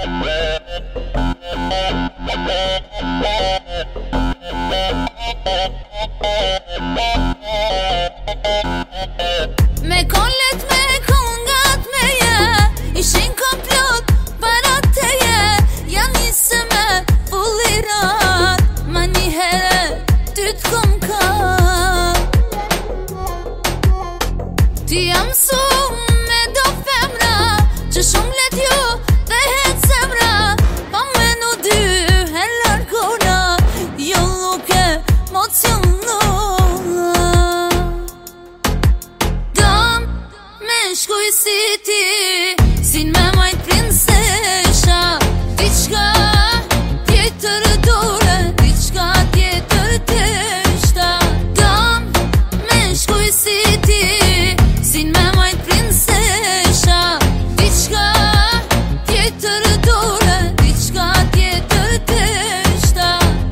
Me kollet me kongat me je ishin komplot parat teje ja nisë me fullirat ma një herë ty t'kom ka ti jam su me do femra që shumë let ju dhe het zemra pa me në dy e largona jo luke emocionona dam me shkuj si ti sin me majt prinsesha diçka tjetër dure diçka tjetër teshta dam me shkuj si ti sin me majt prinsesha diçka tjetër dure diçka tjetër teshta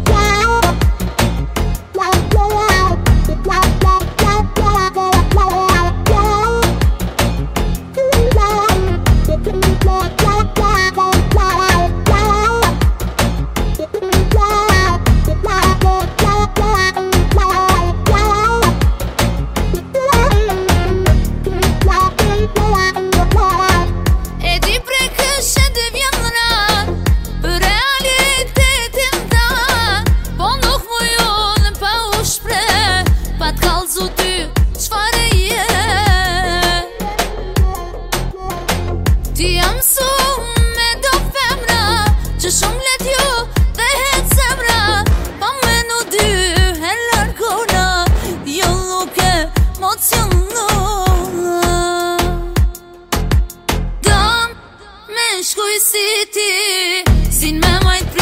Ti jam su me do femra që shumë let ju dhe het zemra pa me në dy e largona jo luke emocionona dam me shkuj si ti sin me majt